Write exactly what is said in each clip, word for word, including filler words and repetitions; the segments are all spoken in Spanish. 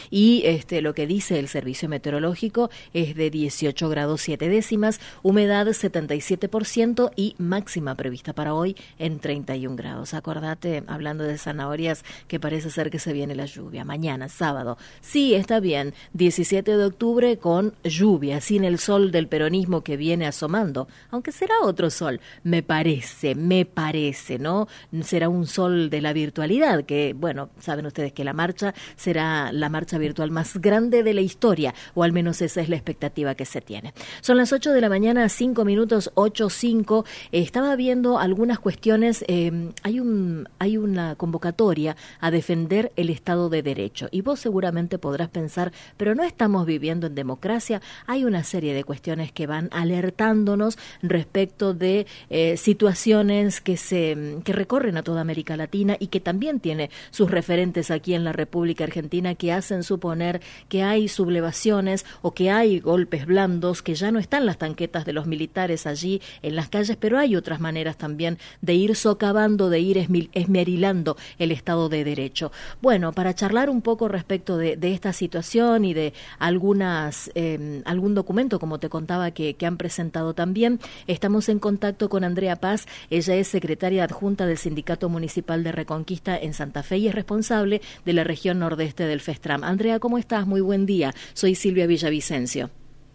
y este, lo que dice el servicio meteorológico es de dieciocho grados siete décimas, humedad setenta y siete por ciento y máxima prevista para hoy en treinta y un grados. Acordate, hablando de zanahorias, que parece ser que se viene la lluvia. Mañana, sábado, sí, está bien, diecisiete de octubre con lluvia, sin el sol del peronismo que viene asomando, aunque será otro sol, me parece, me parece, ¿no? Será un sol de la virtualidad, que, bueno, saben ustedes que la marcha será la marcha virtual más grande de la historia, o al menos esa es la expectativa que se tiene. Son las ocho de la mañana, cinco minutos, ocho cinco. Eh, estaba viendo algunas cuestiones. Eh, hay un hay una convocatoria a defender el Estado de Derecho. Y vos seguramente podrás pensar, pero no estamos viviendo en democracia. Hay una serie de cuestiones que van alertándonos respecto de eh, situaciones que se que recorren a toda América Latina y que también tiene sus referentes aquí en la República Argentina, que hacen suponer que hay sublevaciones o que hay golpes blandos, que ya no están las tanquetas de los militares allí en las calles, pero hay otras maneras también de ir socavando, de ir esmerilando el Estado de Derecho. Bueno, para charlar un poco respecto de, de esta situación y de algunas eh, algún documento, como te contaba, que, que han presentado también, estamos en contacto con Andrea Paz. Ella es secretaria adjunta del Sindicato Municipal de Reconquista en Santa Fe y es responsable de la región nordeste del FESTRAM. Andrea, ¿cómo estás? Muy buen día. Soy Silvia Villavicencio.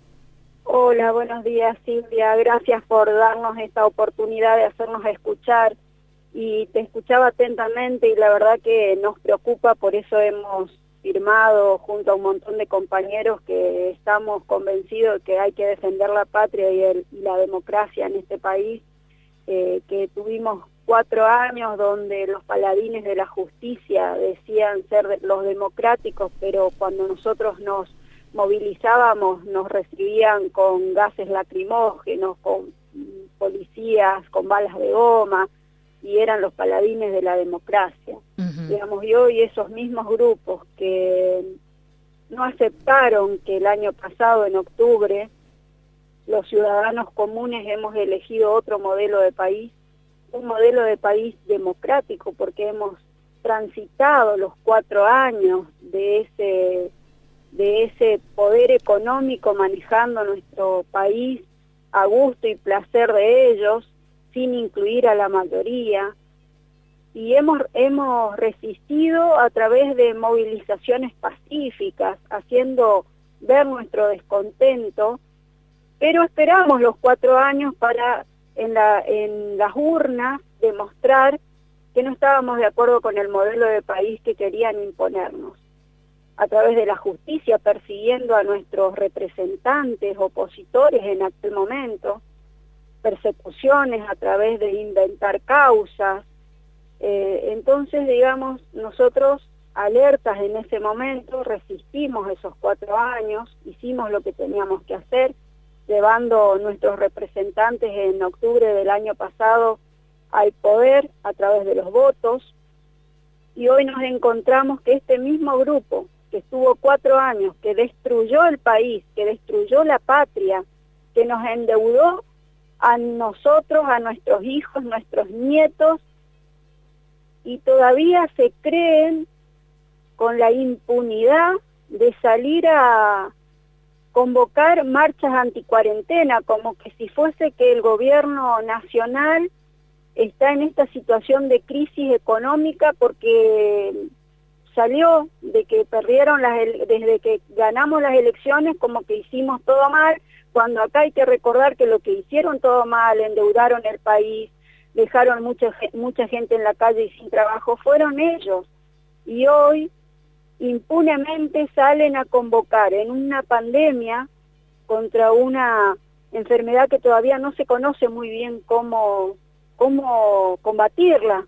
Hola, buenos días, Silvia. Gracias por darnos esta oportunidad de hacernos escuchar. Y te escuchaba atentamente y la verdad que nos preocupa, por eso hemos firmado junto a un montón de compañeros que estamos convencidos de que hay que defender la patria y, el, y la democracia en este país, eh, que tuvimos cuatro años donde los paladines de la justicia decían ser los democráticos, pero cuando nosotros nos movilizábamos nos recibían con gases lacrimógenos, con policías, con balas de goma, y eran los paladines de la democracia. Uh-huh. Digamos, y hoy esos mismos grupos que no aceptaron que el año pasado, en octubre, los ciudadanos comunes hemos elegido otro modelo de país, un modelo de país democrático, porque hemos transitado los cuatro años de ese de ese poder económico manejando nuestro país a gusto y placer de ellos, sin incluir a la mayoría, y hemos hemos resistido a través de movilizaciones pacíficas, haciendo ver nuestro descontento, pero esperamos los cuatro años para en la en las urnas demostrar que no estábamos de acuerdo con el modelo de país que querían imponernos, a través de la justicia, persiguiendo a nuestros representantes, opositores en aquel momento, persecuciones a través de inventar causas. Eh, entonces, digamos, nosotros, alertas en ese momento, resistimos esos cuatro años, hicimos lo que teníamos que hacer, llevando nuestros representantes en octubre del año pasado al poder a través de los votos, y hoy nos encontramos que este mismo grupo, que estuvo cuatro años, que destruyó el país, que destruyó la patria, que nos endeudó a nosotros, a nuestros hijos, nuestros nietos, y todavía se creen con la impunidad de salir a convocar marchas anticuarentena, como que si fuese que el gobierno nacional está en esta situación de crisis económica porque salió de que perdieron las desde que ganamos las elecciones, como que hicimos todo mal, cuando acá hay que recordar que lo que hicieron todo mal, endeudaron el país, dejaron mucha mucha gente en la calle y sin trabajo, fueron ellos. Y hoy impunemente salen a convocar en una pandemia contra una enfermedad que todavía no se conoce muy bien cómo, cómo combatirla,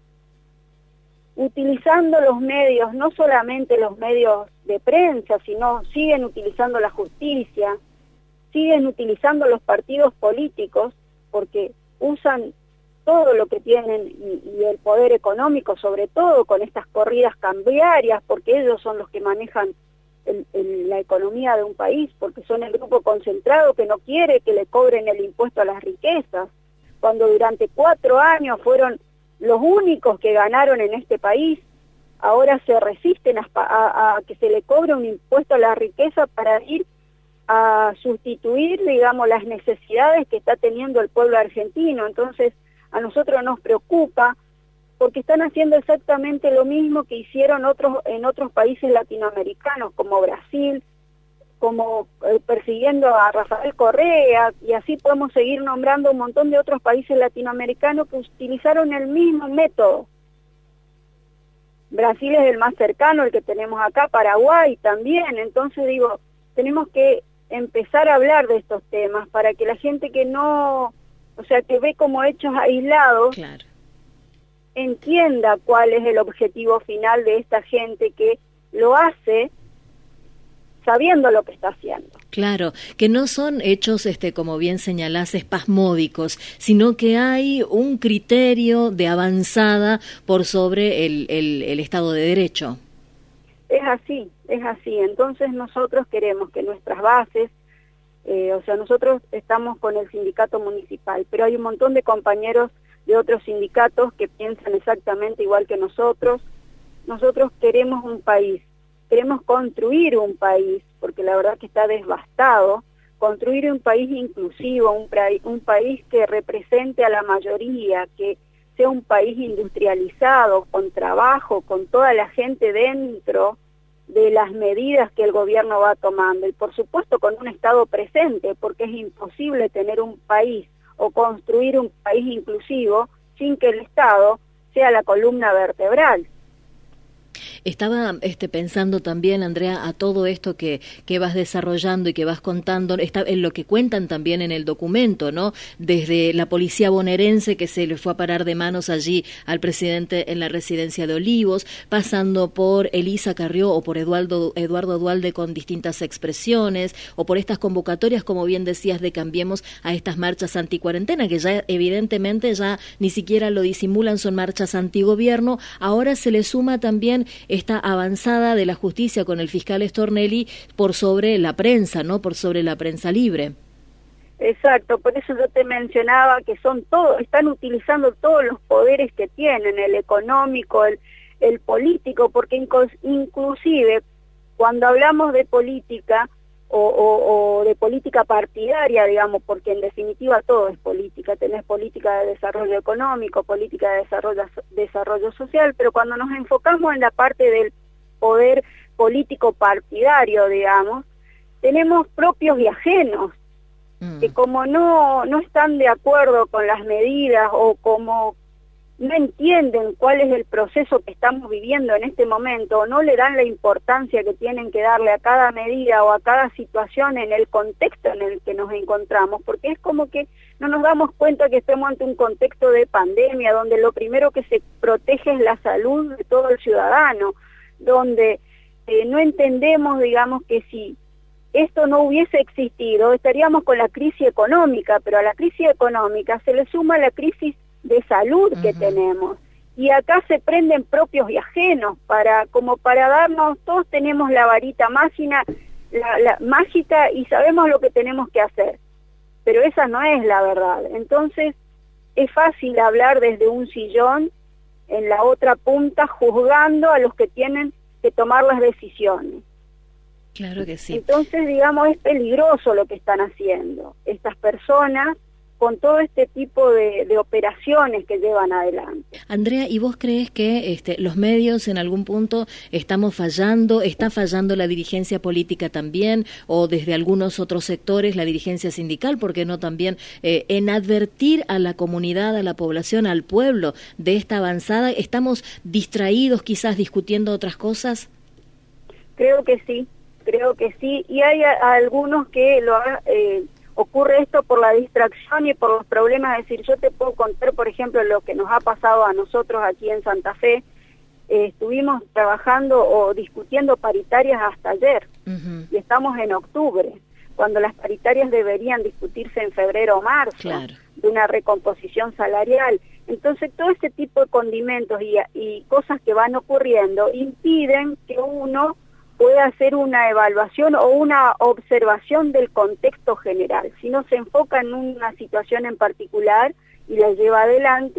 utilizando los medios, no solamente los medios de prensa, sino siguen utilizando la justicia, siguen utilizando los partidos políticos, porque usan todo lo que tienen y, y el poder económico, sobre todo con estas corridas cambiarias, porque ellos son los que manejan el, el, la economía de un país, porque son el grupo concentrado que no quiere que le cobren el impuesto a las riquezas, cuando durante cuatro años fueron los únicos que ganaron en este país ahora se resisten a, a, a que se le cobre un impuesto a la riqueza para ir a sustituir, digamos, las necesidades que está teniendo el pueblo argentino. Entonces, a nosotros nos preocupa porque están haciendo exactamente lo mismo que hicieron otros en otros países latinoamericanos, como Brasil, como eh, persiguiendo a Rafael Correa, y así podemos seguir nombrando un montón de otros países latinoamericanos que utilizaron el mismo método. Brasil es el más cercano, el que tenemos acá, Paraguay también. Entonces digo, tenemos que empezar a hablar de estos temas para que la gente que no, o sea, que ve como hechos aislados, claro, entienda cuál es el objetivo final de esta gente que lo hace sabiendo lo que está haciendo. Claro, que no son hechos, este, como bien señalás, espasmódicos, sino que hay un criterio de avanzada por sobre el, el, el Estado de Derecho. Es así, es así. Entonces nosotros queremos que nuestras bases, eh, o sea, nosotros estamos con el sindicato municipal, pero hay un montón de compañeros de otros sindicatos que piensan exactamente igual que nosotros. Nosotros queremos un país, queremos construir un país, porque la verdad que está devastado, construir un país inclusivo, un, un país que represente a la mayoría, que sea un país industrializado, con trabajo, con toda la gente dentro de las medidas que el gobierno va tomando, y por supuesto con un Estado presente, porque es imposible tener un país o construir un país inclusivo sin que el Estado sea la columna vertebral. Estaba este, pensando también, Andrea, a todo esto que, que vas desarrollando y que vas contando, está en lo que cuentan también en el documento, ¿no? Desde la policía bonaerense que se le fue a parar de manos allí al presidente en la residencia de Olivos, pasando por Elisa Carrió o por Eduardo, Eduardo Duhalde con distintas expresiones, o por estas convocatorias, como bien decías, de Cambiemos a estas marchas anticuarentena, que ya evidentemente ya ni siquiera lo disimulan, son marchas antigobierno. Ahora se le suma también esta avanzada de la justicia con el fiscal Stornelli por sobre la prensa, ¿no? Por sobre la prensa libre. Exacto, por eso yo te mencionaba que son todos, están utilizando todos los poderes que tienen, el económico, el, el político, porque inclusive cuando hablamos de política o, o, o de política partidaria, digamos, porque en definitiva todo es política, tenés política de desarrollo económico, política de desarrollo, desarrollo social, pero cuando nos enfocamos en la parte del poder político partidario, digamos, tenemos propios y ajenos, mm. que como no, no están de acuerdo con las medidas o como no entienden cuál es el proceso que estamos viviendo en este momento, o no le dan la importancia que tienen que darle a cada medida o a cada situación en el contexto en el que nos encontramos, porque es como que no nos damos cuenta que estamos ante un contexto de pandemia, donde lo primero que se protege es la salud de todo el ciudadano, donde eh, no entendemos, digamos, que si esto no hubiese existido, estaríamos con la crisis económica, pero a la crisis económica se le suma la crisis de salud que uh-huh. tenemos, y acá se prenden propios y ajenos para como para darnos, todos tenemos la varita mágica, la, la mágica y sabemos lo que tenemos que hacer, pero esa no es la verdad. Entonces es fácil hablar desde un sillón en la otra punta juzgando a los que tienen que tomar las decisiones. Claro que sí. Entonces, digamos, es peligroso lo que están haciendo estas personas con todo este tipo de, de operaciones que llevan adelante. Andrea, ¿y vos crees que este, los medios en algún punto estamos fallando, está fallando la dirigencia política también, o desde algunos otros sectores la dirigencia sindical, por qué no también eh, en advertir a la comunidad, a la población, al pueblo de esta avanzada? ¿Estamos distraídos quizás discutiendo otras cosas? Creo que sí, creo que sí, y hay a, a algunos que lo eh, ocurre esto por la distracción y por los problemas. Es decir, yo te puedo contar, por ejemplo, lo que nos ha pasado a nosotros aquí en Santa Fe. Eh, estuvimos trabajando o discutiendo paritarias hasta ayer, uh-huh. y estamos en octubre, cuando las paritarias deberían discutirse en febrero o marzo, claro. de una recomposición salarial. Entonces, todo este tipo de condimentos y, y cosas que van ocurriendo impiden que uno puede hacer una evaluación o una observación del contexto general. Si no se enfoca en una situación en particular y la lleva adelante,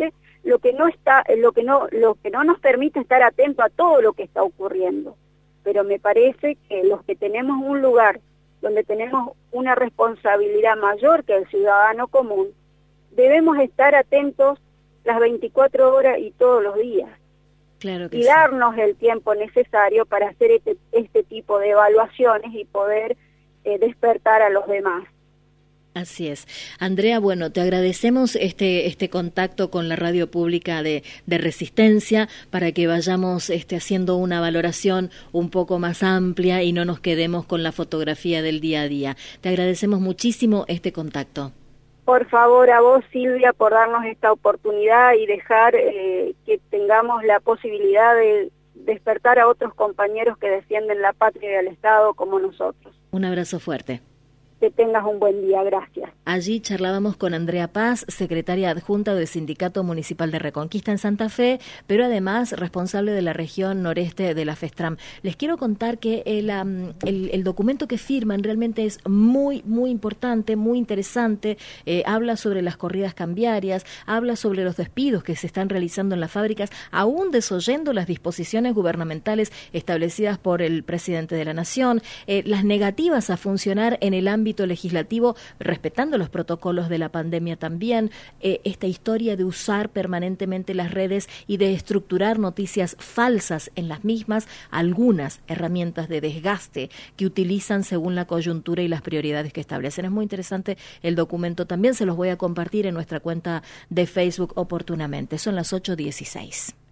lo que no está, lo que no, lo que no nos permite estar atentos a todo lo que está ocurriendo. Pero me parece que los que tenemos un lugar donde tenemos una responsabilidad mayor que el ciudadano común, debemos estar atentos las veinticuatro horas y todos los días. Claro que y sí. darnos el tiempo necesario para hacer este, este tipo de evaluaciones y poder eh, despertar a los demás. Así es. Andrea, bueno, te agradecemos este este contacto con la radio pública de, de Resistencia para que vayamos este, haciendo una valoración un poco más amplia y no nos quedemos con la fotografía del día a día. Te agradecemos muchísimo este contacto. Por favor, a vos, Silvia, por darnos esta oportunidad y dejar eh, que tengamos la posibilidad de despertar a otros compañeros que defienden la patria y el Estado como nosotros. Un abrazo fuerte. Que tengas un buen día, gracias. Allí charlábamos con Andrea Paz, secretaria adjunta del Sindicato Municipal de Reconquista en Santa Fe, pero además responsable de la región noreste de la FESTRAM. Les quiero contar que el, um, el, el documento que firman realmente es muy, muy importante, muy interesante. Eh, habla sobre las corridas cambiarias, habla sobre los despidos que se están realizando en las fábricas, aún desoyendo las disposiciones gubernamentales establecidas por el presidente de la Nación, eh, las negativas a funcionar en el ámbito legislativo, respetando los protocolos de la pandemia también, eh, esta historia de usar permanentemente las redes y de estructurar noticias falsas en las mismas, algunas herramientas de desgaste que utilizan según la coyuntura y las prioridades que establecen. Es muy interesante el documento, también se los voy a compartir en nuestra cuenta de Facebook oportunamente. Son las ocho dieciséis.